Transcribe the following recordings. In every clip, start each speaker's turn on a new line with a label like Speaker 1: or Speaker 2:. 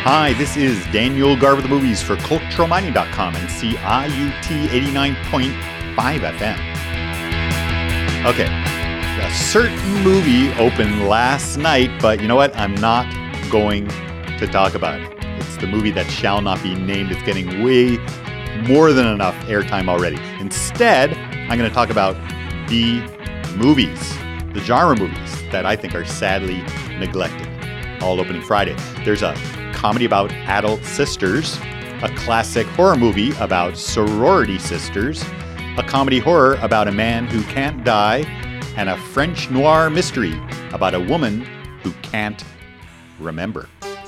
Speaker 1: Hi, this is Daniel Garber, the movies for CulturalMining.com and CIUT 89.5 FM. Okay, a certain movie opened last night, but you know what? I'm not going to talk about it. It's the movie that shall not be named. It's getting way more than enough airtime already. Instead, I'm going to talk about B movies, the genre movies that I think are sadly neglected. All opening Friday. There's a comedy about adult sisters, a classic horror movie about sorority sisters, a comedy horror about a man who can't die, and a French noir mystery about a woman who can't remember.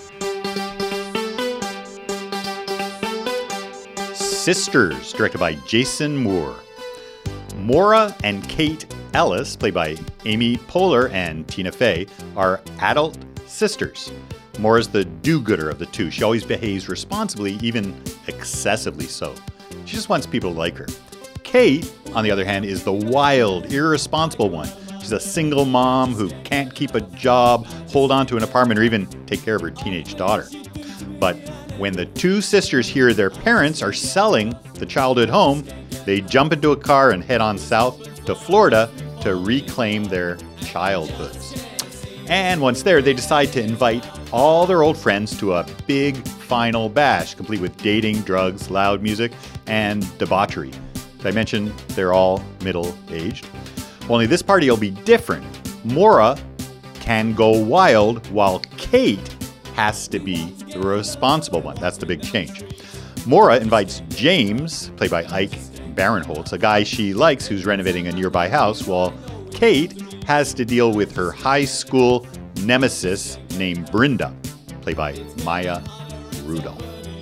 Speaker 1: Sisters, directed by Jason Moore. Maura and Kate Ellis, played by Amy Poehler and Tina Fey, are adult sisters. Maura's the do-gooder of the two. She always behaves responsibly, even excessively so. She just wants people to like her. Kate, on the other hand, is the wild, irresponsible one. She's a single mom who can't keep a job, hold on to an apartment, or even take care of her teenage daughter. But when the two sisters hear their parents are selling the childhood home, they jump into a car and head on south to Florida to reclaim their childhoods. And once there, they decide to invite all their old friends to a big final bash, complete with dating, drugs, loud music, and debauchery. Did I mention they're all middle-aged? Only this party will be different. Maura can go wild, while Kate has to be the responsible one. That's the big change. Maura invites James, played by Ike Barinholtz, a guy she likes who's renovating a nearby house, while Kate has to deal with her high school nemesis named Brenda, played by Maya Rudolph.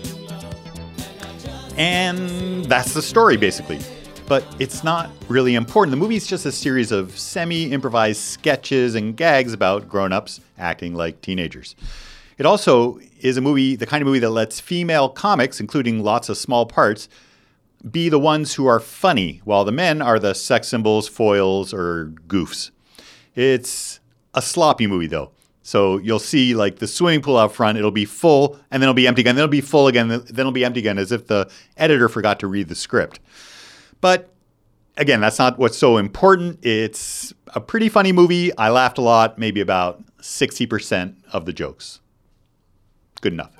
Speaker 1: And that's the story, basically. But it's not really important. The movie's just a series of semi-improvised sketches and gags about grown-ups acting like teenagers. It also is a movie, the kind of movie that lets female comics, including lots of small parts, be the ones who are funny, while the men are the sex symbols, foils, or goofs. It's a sloppy movie, though. So you'll see, like, the swimming pool out front, it'll be full, and then it'll be empty again, then it'll be full again, then it'll be empty again, as if the editor forgot to read the script. But, again, that's not what's so important. It's a pretty funny movie. I laughed a lot, maybe about 60% of the jokes. Good enough.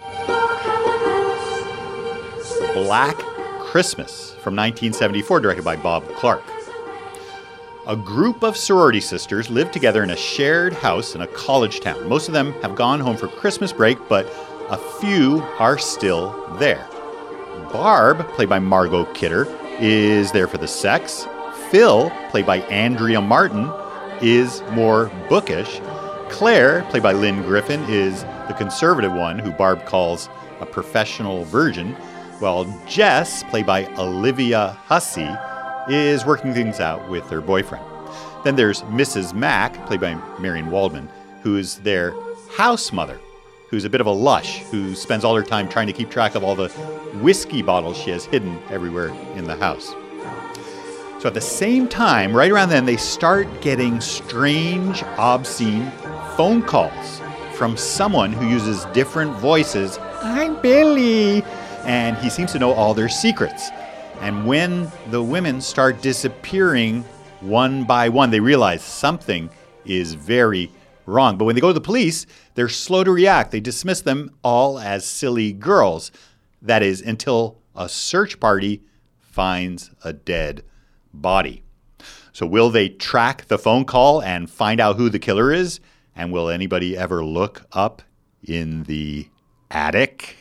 Speaker 1: Black Christmas from 1974, directed by Bob Clark. A group of sorority sisters live together in a shared house in a college town. Most of them have gone home for Christmas break, but a few are still there. Barb, played by Margot Kidder, is there for the sex. Phil, played by Andrea Martin, is more bookish. Claire, played by Lynn Griffin, is the conservative one who Barb calls a professional virgin, while Jess, played by Olivia Hussey, is working things out with her boyfriend. Then there's Mrs. Mack, played by Marion Waldman, who is their house mother, who's a bit of a lush, who spends all her time trying to keep track of all the whiskey bottles she has hidden everywhere in the house. So at the same time, right around then, they start getting strange, obscene phone calls from someone who uses different voices. I'm Billy. And he seems to know all their secrets. And when the women start disappearing one by one, they realize something is very wrong. But when they go to the police, they're slow to react. They dismiss them all as silly girls. That is, until a search party finds a dead body. So will they track the phone call and find out who the killer is? And will anybody ever look up in the attic?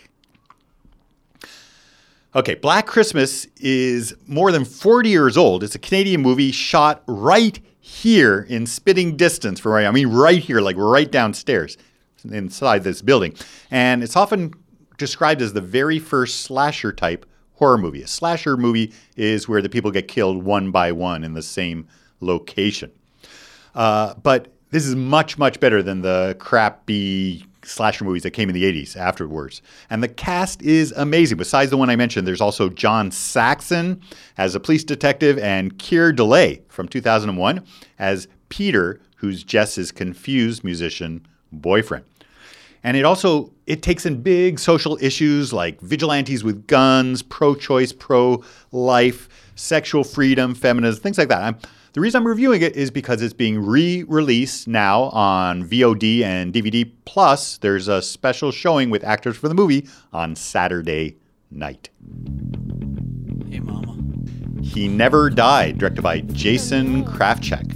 Speaker 1: Okay, Black Christmas is more than 40 years old. It's a Canadian movie shot right here in spitting distance from where I am. I mean, right here, like right downstairs inside this building. And it's often described as the very first slasher type horror movie. A slasher movie is where the people get killed one by one in the same location. But this is much, much better than the crappy slasher movies that came in the 80s afterwards. And the cast is amazing. Besides the one I mentioned, there's also John Saxon as a police detective and Keir Dullea from 2001 as Peter, who's Jess's confused musician boyfriend. And it takes in big social issues like vigilantes with guns, pro-choice, pro-life, sexual freedom, feminism, things like that. The reason I'm reviewing it is because it's being re-released now on VOD and DVD. Plus, there's a special showing with actors for the movie on Saturday night.
Speaker 2: Hey, Mama.
Speaker 1: He Never Died, directed by Jason Kravchuk.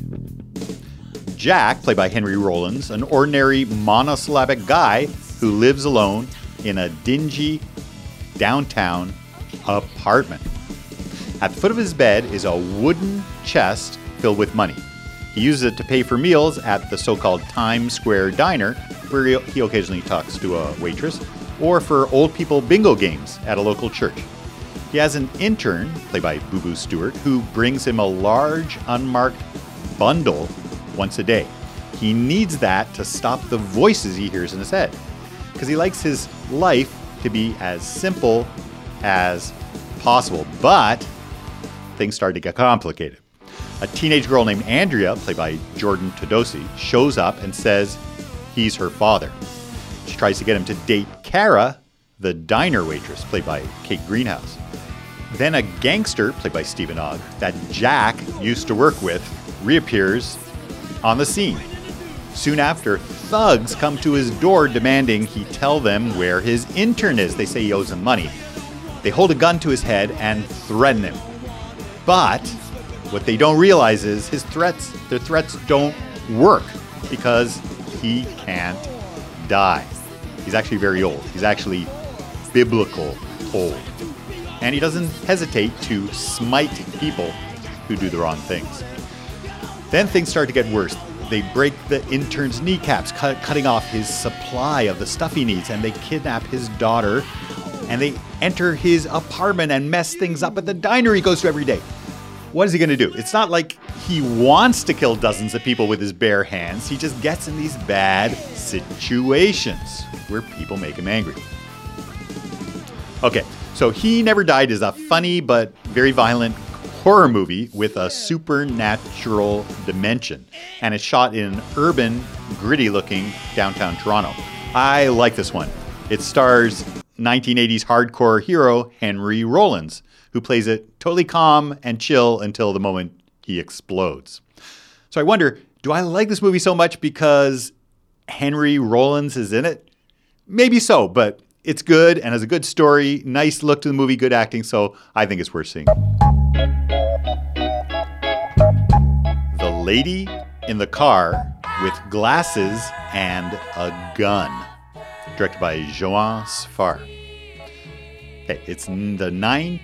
Speaker 1: Jack, played by Henry Rollins, an ordinary monosyllabic guy who lives alone in a dingy downtown apartment. At the foot of his bed is a wooden chest filled with money. He uses it to pay for meals at the so-called Times Square Diner, where he occasionally talks to a waitress, or for old people bingo games at a local church. He has an intern, played by Boo Boo Stewart, who brings him a large, unmarked bundle once a day. He needs that to stop the voices he hears in his head, because he likes his life to be as simple as possible. But things start to get complicated. A teenage girl named Andrea, played by Jordan Todosi, shows up and says he's her father. She tries to get him to date Kara, the diner waitress, played by Kate Greenhouse. Then a gangster, played by Stephen Ogg, that Jack used to work with, reappears on the scene. Soon after, thugs come to his door demanding he tell them where his intern is. They say he owes them money. They hold a gun to his head and threaten him. But what they don't realize is their threats don't work because he can't die. He's actually very old. He's actually biblical old. And he doesn't hesitate to smite people who do the wrong things. Then things start to get worse. They break the intern's kneecaps, cutting off his supply of the stuff he needs, and they kidnap his daughter, and they enter his apartment and mess things up at the diner he goes to every day. What is he going to do? It's not like he wants to kill dozens of people with his bare hands. He just gets in these bad situations where people make him angry. Okay, so He Never Died is a funny but very violent horror movie with a supernatural dimension. And it's shot in urban, gritty-looking downtown Toronto. I like this one. It stars 1980s hardcore hero Henry Rollins, who plays it totally calm and chill until the moment he explodes. So I wonder, do I like this movie so much because Henry Rollins is in it? Maybe so, but it's good and has a good story, nice look to the movie, good acting, so I think it's worth seeing. The Lady in the Car with Glasses and a Gun, directed by Joan Sfar. Okay, it's in the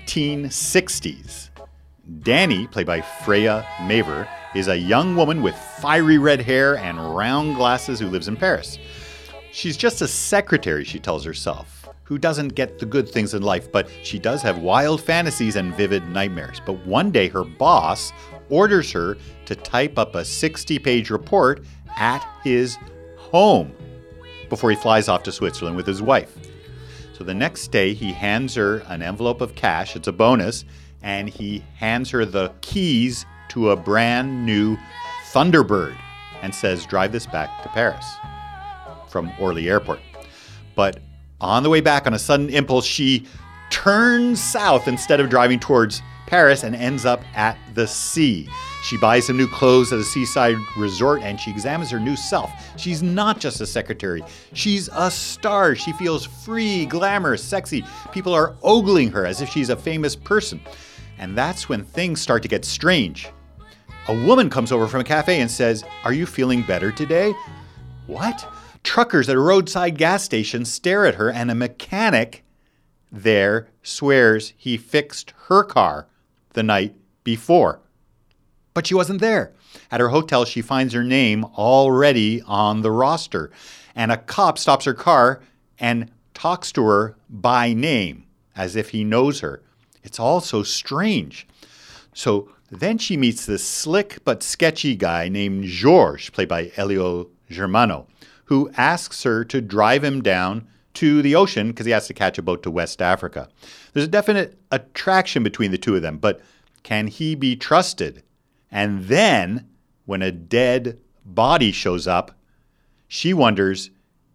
Speaker 1: 1960s. Danny, played by Freya Maver, is a young woman with fiery red hair and round glasses who lives in Paris. She's just a secretary, she tells herself, who doesn't get the good things in life, but she does have wild fantasies and vivid nightmares. But one day her boss orders her to type up a 60-page report at his home before he flies off to Switzerland with his wife. So the next day, he hands her an envelope of cash. It's a bonus. And he hands her the keys to a brand new Thunderbird and says, drive this back to Paris from Orly Airport. But on the way back, on a sudden impulse, she turns south instead of driving towards Paris and ends up at the sea. She buys some new clothes at a seaside resort and she examines her new self. She's not just a secretary. She's a star. She feels free, glamorous, sexy. People are ogling her as if she's a famous person. And that's when things start to get strange. A woman comes over from a cafe and says, "Are you feeling better today?" What? Truckers at a roadside gas station stare at her and a mechanic there swears he fixed her car the night before. But she wasn't there. At her hotel, she finds her name already on the roster. And a cop stops her car and talks to her by name, as if he knows her. It's all so strange. So then she meets this slick but sketchy guy named Georges, played by Elio Germano, who asks her to drive him down to the ocean because he has to catch a boat to West Africa. There's a definite attraction between the two of them, but can he be trusted? And then, when a dead body shows up, she wonders,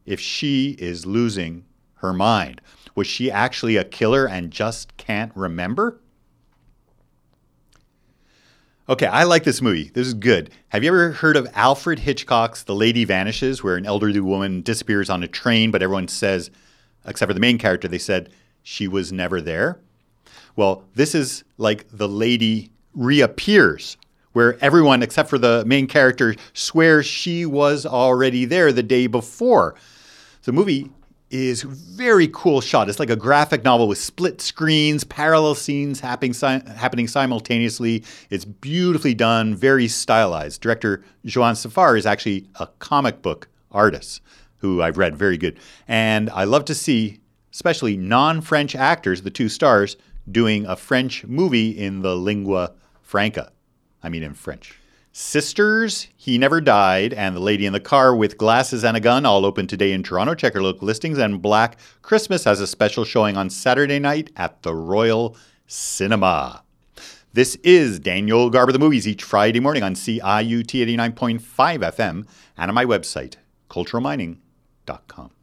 Speaker 1: if she is losing her mind. Was she actually a killer and just can't remember? Okay, I like this movie. This is good. Have you ever heard of Alfred Hitchcock's The Lady Vanishes, where an elderly woman disappears on a train, but everyone says, except for the main character, they said she was never there? Well, this is like The Lady Reappears, where everyone except for the main character swears she was already there the day before. The movie is very cool shot. It's like a graphic novel with split screens, parallel scenes happening simultaneously. It's beautifully done, very stylized. Director Joan Safar is actually a comic book artist who I've read, very good. And I love to see, especially non-French actors, the two stars, doing a French movie in the lingua franca. I mean in French. Sisters, He Never Died, and The Lady in the Car with Glasses and a Gun all open today in Toronto. Check our local listings. And Black Christmas has a special showing on Saturday night at the Royal Cinema. This is Daniel Garber the Movies each Friday morning on CIUT 89.5 FM and on my website, culturalmining.com.